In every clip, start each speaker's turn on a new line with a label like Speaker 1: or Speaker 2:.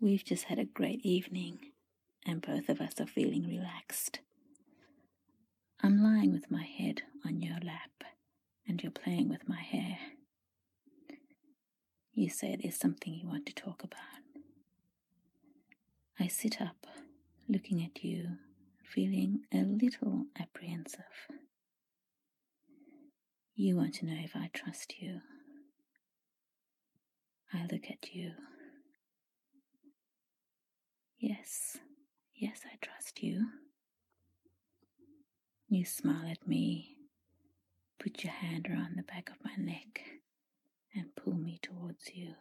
Speaker 1: We've just had a great evening, and both of us are feeling relaxed. I'm lying with my head on your lap, and you're playing with my hair. You say there's something you want to talk about. I sit up, looking at you, feeling a little apprehensive. You want to know if I trust you. I look at you. Yes, I trust you. You smile at me, put your hand around the back of my neck, and pull me towards you.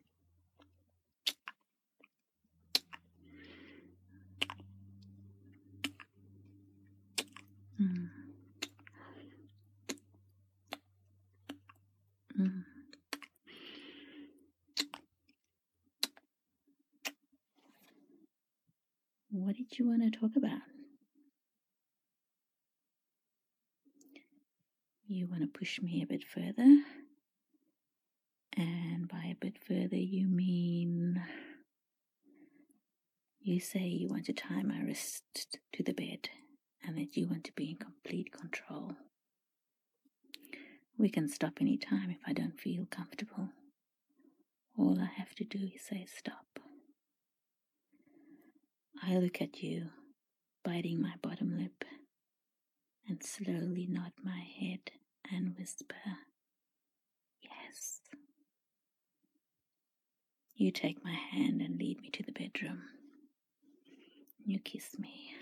Speaker 1: What did you want to talk about? You want to push me a bit further? And by a bit further, you mean you say you want to tie my wrist to the bed and that you want to be in complete control. We can stop any time if I don't feel comfortable. All I have to do is say stop. I look at you, biting my bottom lip, and slowly nod my head and whisper, yes. You take my hand and lead me to the bedroom. You kiss me.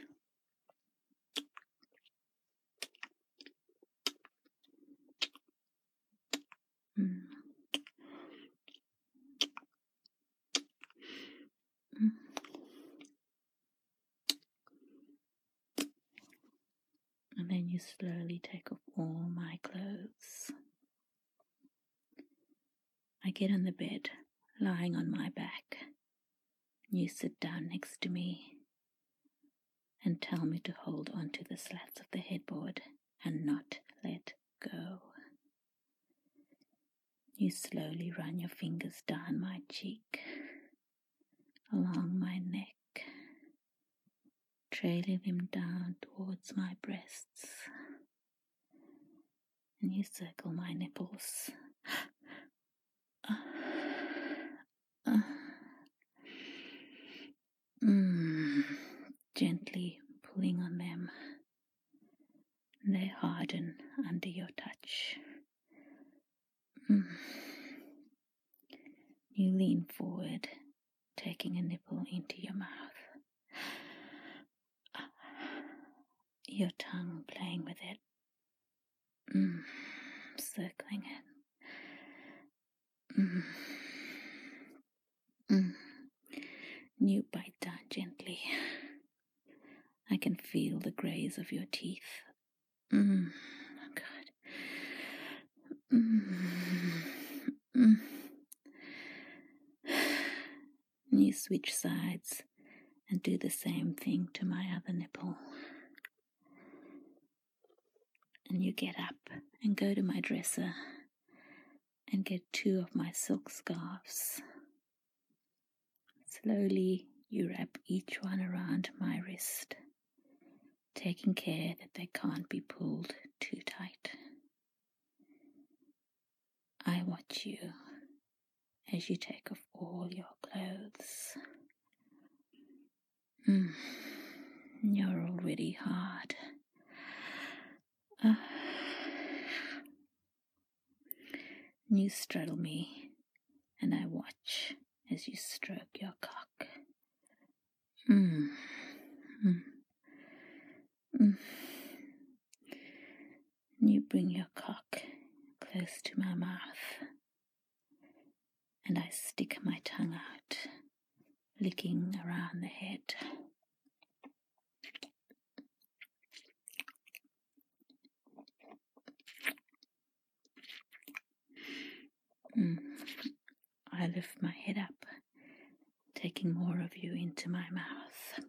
Speaker 1: And then you slowly take off all my clothes. I get on the bed, lying on my back. You sit down next to me and tell me to hold onto the slats of the headboard and not let go. You slowly run your fingers down my cheek, along my neck, trailing them down towards my breasts. And you circle my nipples. Gently pulling on them. They harden under your touch. You lean forward, taking a nipple into your mouth. Your tongue playing with it. Circling it. You bite down gently. I can feel the graze of your teeth. Oh God. You switch sides and do the same thing to my other nipple. And you get up and go to my dresser and get 2 of my silk scarves. Slowly you wrap each one around my wrist, taking care that they can't be pulled too tight. I watch you as you take off all your clothes. You're already hard. You straddle me, and I watch as you stroke your cock. You bring your cock close to my mouth, and I stick my tongue out, licking around the head. I lift my head up, taking more of you into my mouth.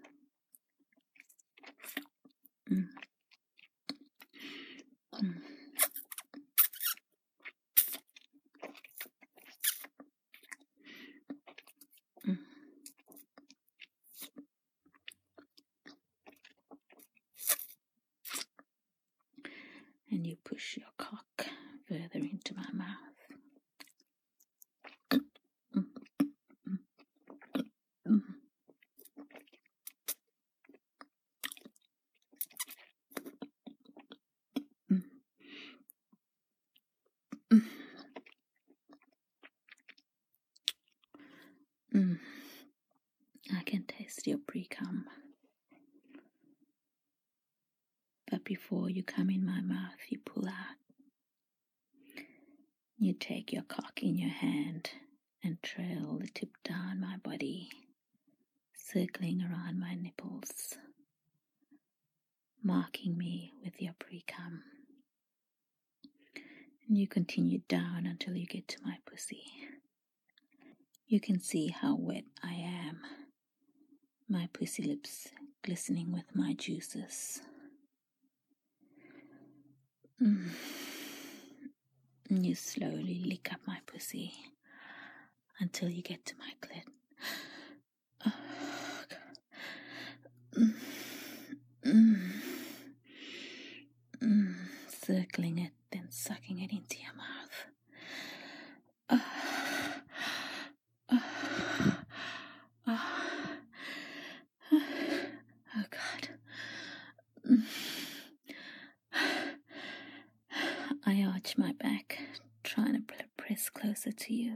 Speaker 1: I can taste your pre-cum. But before you come in my mouth, you pull out. You take your cock in your hand and trail the tip down my body, circling around my nipples, marking me with your pre-cum. And you continue down until you get to my pussy. You can see how wet I am, my pussy lips glistening with my juices. And you slowly lick up my pussy until you get to my clit. Circling it, then sucking it into your mouth. Oh God. I arch my back, trying to press closer to you.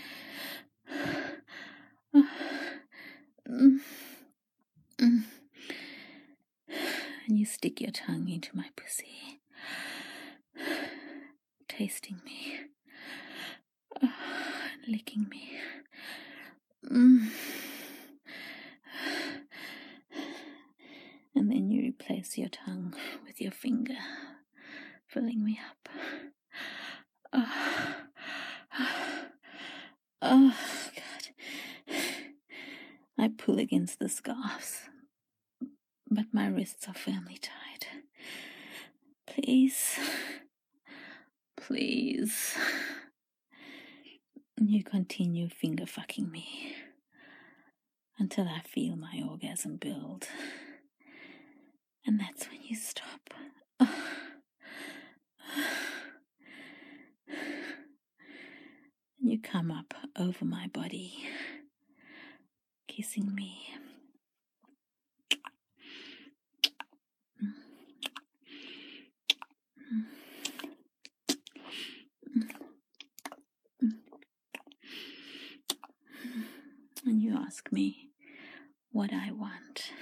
Speaker 1: And you stick your tongue into my pussy, tasting me, licking me. And then you replace your tongue with your finger, filling me up. Oh, God. I pull against the scarves, but my wrists are firmly tied. Please. Please. You continue finger fucking me until I feel my orgasm build. And that's when you stop. You come up over my body, kissing me. And you ask me what I want.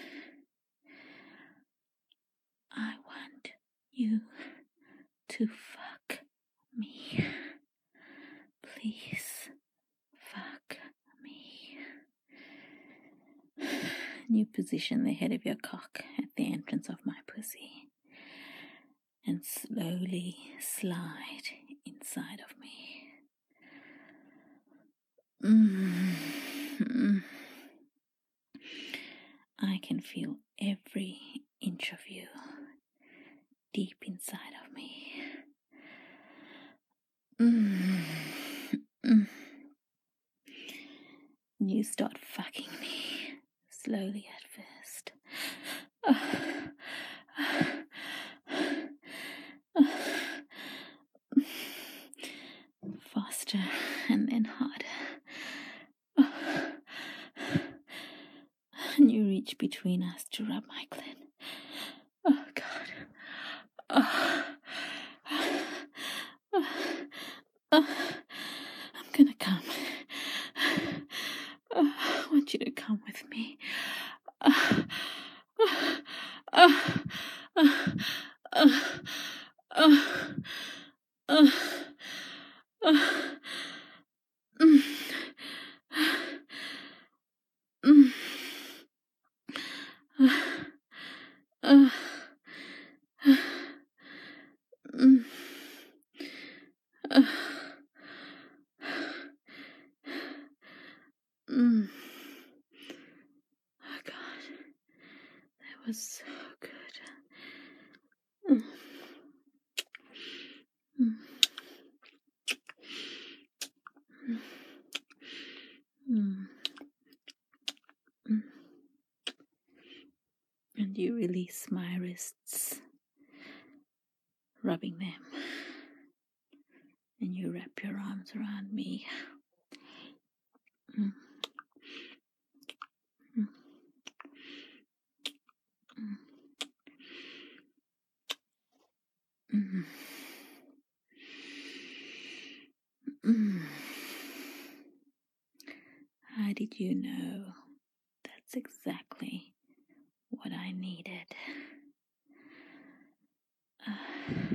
Speaker 1: I want you to fuck me. Please fuck me. You position the head of your cock at the entrance of my pussy and slowly slide inside of me. I can feel every inch of you deep inside of me. You start fucking me, slowly at first. Faster and then harder. And you reach between us to rub my clit. Oh, God. I'm gonna come. I want you to come with me. Oh, God, that was so good. And you release my wrists, rubbing them, and you wrap your arms around me. I did you know? That's exactly what I needed.